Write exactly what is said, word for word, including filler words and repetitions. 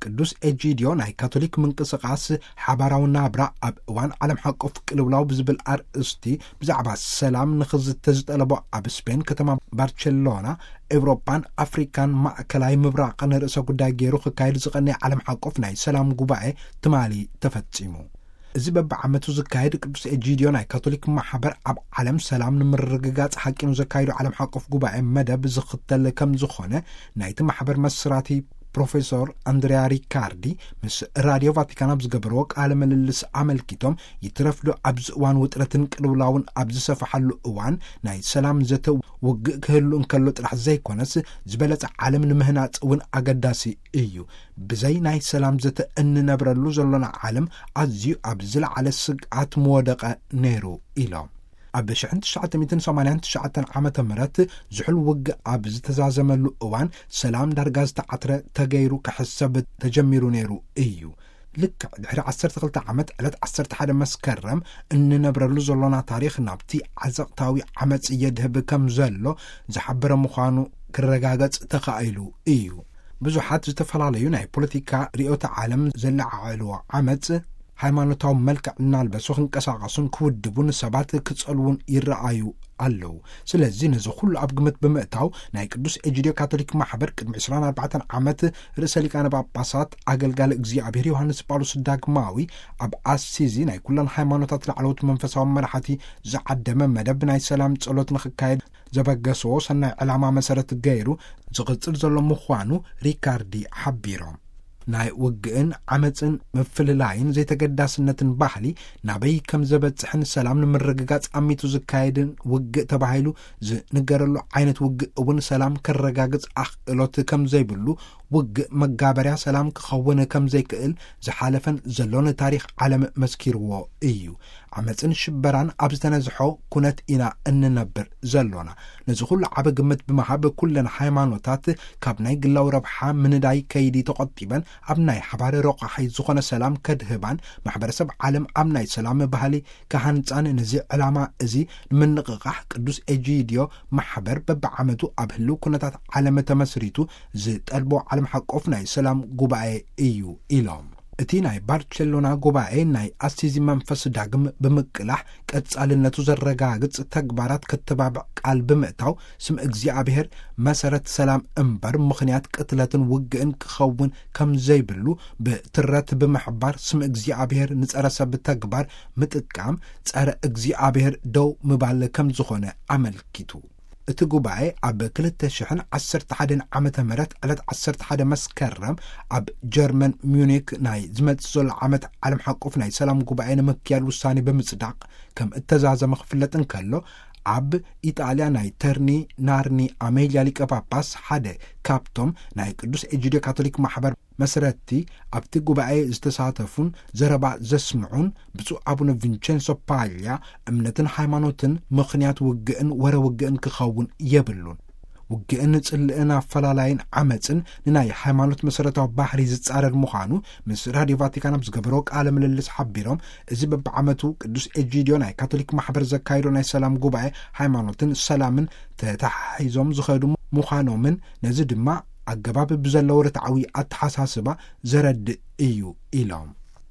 ቅዱስ ኤጂዲዮ ናይ ካቶሊክ ምንቅስቃስ ሓባራዊ ናብራ ኣብ እዋን ዓለም ሓቆፍ ቅልውላው ብዝብል ኣርእስቲ ብዛዕባ ሰላም ንኽዝተ ዝጠለቦ ኣብ ስፔን ከተማ ባርቸሎና ኤውሮፓን ኣፍሪካን ማእከላይ ምብራቕን ርእሰ ጉዳይ ገይሩ ክካየድ ዝቐነየ ዓለም ሓቆፍ ናይ ሰላም ጉባኤ ትማሊ ተፈጺሙ እዚ በብዓመቱ ዝካየድ ቅዱስ ኤጂዲዮ ናይ ካቶሊክ ማሕበር ኣብ ዓለም ሰላም ንምርግጋጽ ሓቂኑ ዘካይዱ ዓለም ሓቆፍ ጉባኤ መደብ ዝኽተል ከም ዝኾነ ናይቲ ማሕበር መስራቲ ፕሮፌሰር አንድሪያ ሪካርዲ ምስ ራድዮ ቫቲካን ኣብ ዝገበርዎ ቃለ ምልልስ ኣመልኪቶም ይትረፍዶ ኣብዚ እዋን ውጥረትን ቅልውላውን ኣብ ዝሰፍሓሉ እዋን ናይ ሰላም ዘተ ውግእ ክህሉ እንከሎ ጥራሕ ዘይኮነስ ዝበለጸ ዓለም ንምህናጽ እውን ኣገዳሲ እዩ ብዘይ ናይ ሰላም ዘተ እንነብረሉ ዘሎና ዓለም ኣዝዩ ኣብ ዝለዓለ ስግኣት መወደቐ ነይሩ ኢሎም ኣብ ሺሕ ትሽዓተ ሰማንያ ትሽዓተ ዓመተ ምህረት ዝሑል ውግእ ኣብ ዝተዛዘመሉ እዋን ሰላም ዳርጋ ዝተዓትረ ተገይሩ ክሕሰብ ተጀሚሩ ነይሩ እዩ ልክዕ ድሕሪ ዓሰርተ ክልተ ዓመት ዕለት ዓሰርተ ሓደ መስከረም እንነብረሉ ዘሎና ታሪክ ናብቲ ዓዘቕታዊ ዓመፅ የድህብ ከም ዘሎ ዝሓበረ ምዃኑ ክረጋገጽ ተኻኢሉ እዩ ብዙሓት ዝተፈላለዩ ናይ ፖለቲካ ርዕዮተ ዓለም ዘለዓዕልዎ ዓመፅ ሃይማኖታዊ መልክዕ እናልበሱ ክንቀሳቐሱን ክውድቡን ሰባት ክጸልውን ይረኣዩ ኣለዉ ስለዚ ነዚ ኩሉ ኣብ ግምት ብምእታው ናይ ቅዱስ ኤጂዲዮ ካቶሊክ ማሕበር ቅድሚ ዒስራን ኣርባዕተን ዓመት ርእሰ ሊቃነ ጳጳሳት ኣገልጋሊ እግዚኣብሔር ዮሃንስ ጳውሎስ ዳግማዊ ኣብ ኣሲዚ ናይ ኩለን ሃይማኖታት ላዕለዎት መንፈሳዊ መራሕቲ ዝዓደመ መደብ ናይ ሰላም ጸሎት ንኽካየድ ዘበገስዎ ሰናይ ዕላማ መሰረት ገይሩ ዝቕጽል ዘሎ ምዃኑ ሪካርዲ ሓቢሮም ናይ ውግእን ዓመፅን ምፍልላይን ዘይተገዳስነትን ባህሊ ናበይ ከም ዘበጽሕን ሰላም ንምርግጋጽ ኣሚቱ ዝካየድን ውግእ ተባሂሉ ዝንገረሉ ዓይነት ውግእ እውን ሰላም ከረጋግጽ ኣኽእሎት ከም ዘይብሉ ውግእ መጋበርያ ሰላም ክኸውን ከም ዘይክእል ዝሓለፈን ዘሎን ታሪክ ዓለም መስኪርዎ እዩ ዓመፅን ሽበራን ኣብ ዝተነዝሖ ኩነት ኢና እንነብር ዘሎና ነዚ ኩሉ ዓበ ግምት ብምሃብ ኩለን ሃይማኖታት ካብ ናይ ግላዊ ረብሓ ምንዳይ ከይዲ ተቆጢበን ኣብ ናይ ሓባር ረቋሒ ዝኾነ ሰላም ከድህባን ማሕበረሰብ ዓለም ኣብ ናይ ሰላም ባህሊ ከሃንፃን ነዚ ዕላማ እዚ ንምንቕቓሕ ቅዱስ ኤጂዲዮ ማሕበር በብዓመቱ ኣብ ህልው ኩነታት ዓለም ተመስሪቱ ዝጠልቦ ዓለም ሓቆፍ ናይ ሰላም ጉባኤ እዩ ኢሎም እቲ ናይ ባርቸሎና ጉባኤ ናይ ኣሲዚ መንፈስ ዳግም ብምቅላሕ ቀጻልነቱ ዘረጋግጽ ተግባራት ከተባብዕ ቃል ብምእታው ስም እግዚኣብሔር መሰረት ሰላም እምበር ምኽንያት ቅትለትን ውግእን ክኸውን ከም ዘይብሉ ብትረት ብምሕባር ስም እግዚኣብሔር ንጸረ ሰብ ተግባር ምጥቃም ጸረ እግዚኣብሔር ደው ምባል ከም ዝኾነ ኣመልኪቱ እቲ ጉባኤ ኣብ ክልተ ሽሕ ዓሰርተ ሓደ ዓመተ ምህረት ዕለት ዓሰርተ ሓደ መስከረም ኣብ ጀርመን ሚዩኒክ ናይ ዝመጽእ ዘሎ ዓመት ዓለም ሓቆፍ ናይ ሰላም ጉባኤ ንምክያድ ውሳኔ ብምጽዳቕ ከም እተዛዘመ ክፍለጥ እንከሎ ኣብ ኢጣልያ ናይ ተርኒ ናርኒ ኣሜልያ ሊቀ ጳጳስ ሓደ ካብቶም ናይ ቅዱስ ኤጂዲዮ ካቶሊክ ማሕበር መሰረቲ ኣብቲ ጉባኤ ዝተሳተፉን ዘረባ ዘስምዑን ብፁዕ አቡነ ቪንቼንሶ ፓልያ እምነትን ሃይማኖትን ምኽንያት ውግእን ወረ ውግእን ክኸውን የብሉን ውግእን ጽልእን ኣፈላላይን ዓመፅን ንናይ ሃይማኖት መሰረታዊ ባህሪ ዝጻረር ምዃኑ ምስ ራድዮ ቫቲካን ኣብ ዝገበሮ ቃለ ምልልስ ሓቢሮም እዚ በብዓመቱ ቅዱስ ኤጂዲዮ ናይ ካቶሊክ ማሕበር ዘካይዶ ናይ ሰላም ጉባኤ ሃይማኖትን ሰላምን ተታሒዞም ዝኸዱ ምዃኖምን ነዚ ድማ ኣገባብ ብዘለዎ ርትዓዊ ኣተሓሳስባ ዘረድእ እዩ ኢሎም